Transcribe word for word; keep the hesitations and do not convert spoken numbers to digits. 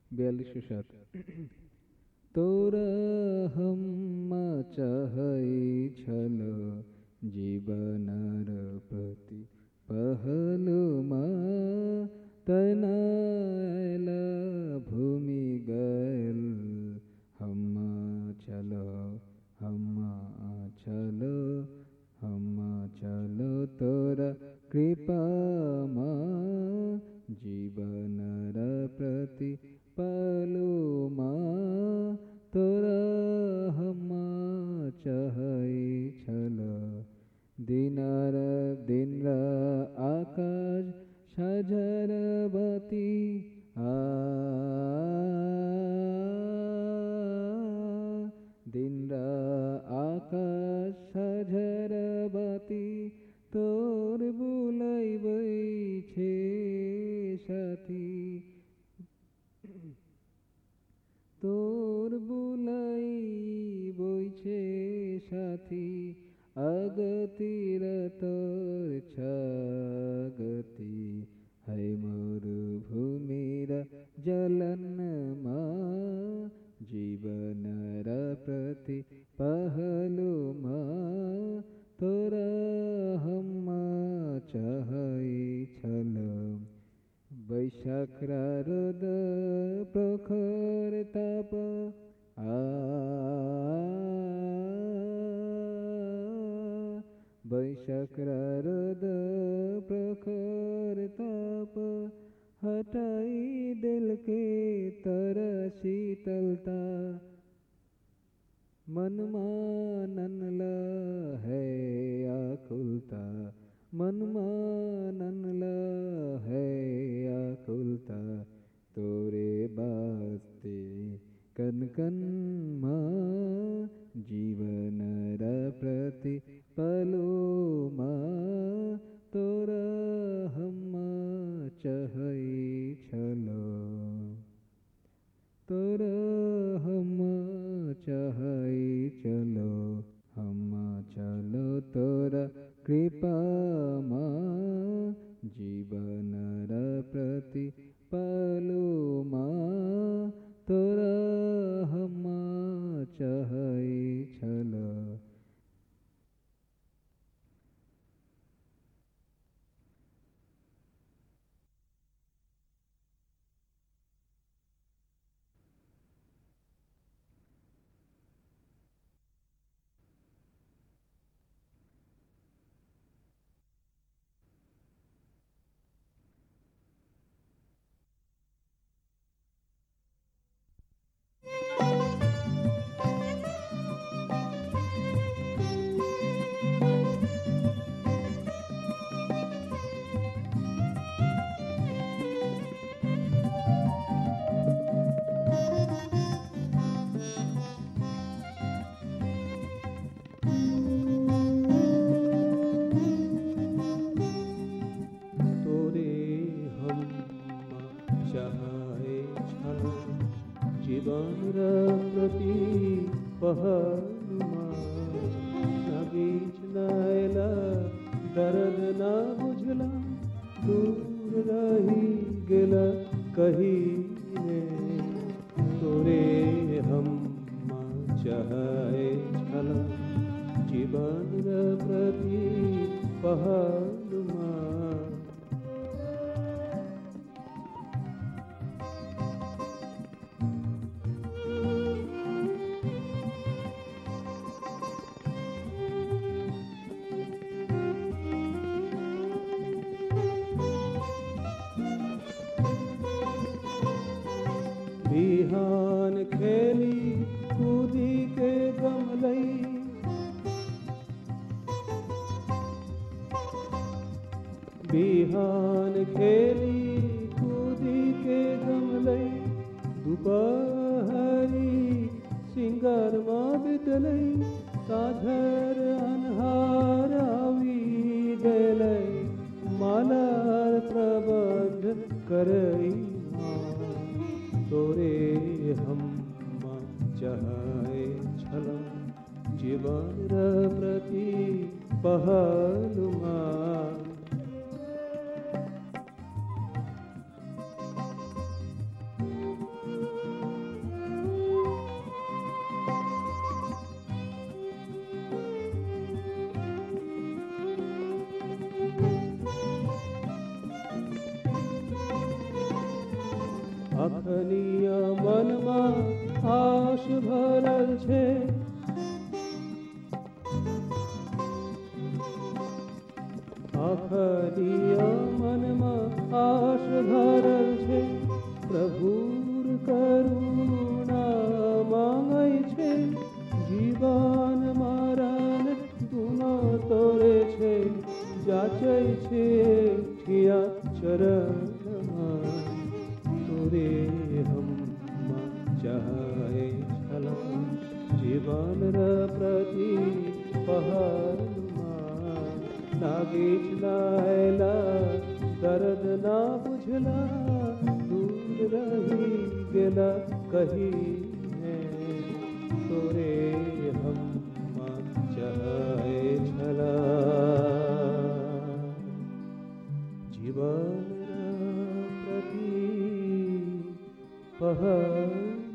बयालीसवें साथ तोरा हम चाहै छल जीवनर प्रति पहलुमा तनायल भूमि गयल हम चल हम चल हम चल तोरा कृपामा जीवनर प्रति पलुमा तोरा हम चाहै छल दिनर दिन र आकाश सजरबती आ दिन र आकाश सजरबती तोर बुलाइबै छे साथी तोर बुलाई बोइछे साथी अगतिर तोर छगति है मरुभूमि र जलनमा जीवन र प्रति पहलुमा तोरा हम चाहै छल वैशाख रद प्रखर ताप आ वैशाख रद प्रखर ताप हटाई दिल के तर शीतलता मनमा ननल है आकुलता मनमा ननल है आकुलता तोरे वास्ते कन कन माँ जीवन र प्रति पलुमा तोरा हम चाहै छल तोरा हम चाहै छल हम चल तोरा कृपामा जीवन र प्रति पलुमा तोरा हम चाहै छल पहलुमा नगीच नायला दर्द ना बुझला दूर रही गेला कहीं ने तोरे हम चाहे छला जीवन र प्रति पहलुमा बिहान खेली कूदी के गमलई बिहान खेली कूदी के गमलई दोपहरी सिंगार माँ बितलई साझर अन्हार आवी गलई मालार प्रबंध करई तोरे हम चाहे छल जीवन प्रति पहलुमा भरल छे। आखरिया मनमा आश भरल छे, प्रभुर करुणा मांगै छे। जीवन मरण दुनो तोरे छे, जाचै छे ठिया चरणमा। तोरे हम चाहे छला, जीवन र प्रति पहरमा। नागीच नायला दर्द ना बुझला, दूर रही गेला कही है। तोरे हम चाहे छला, जीवन र प्रति पहर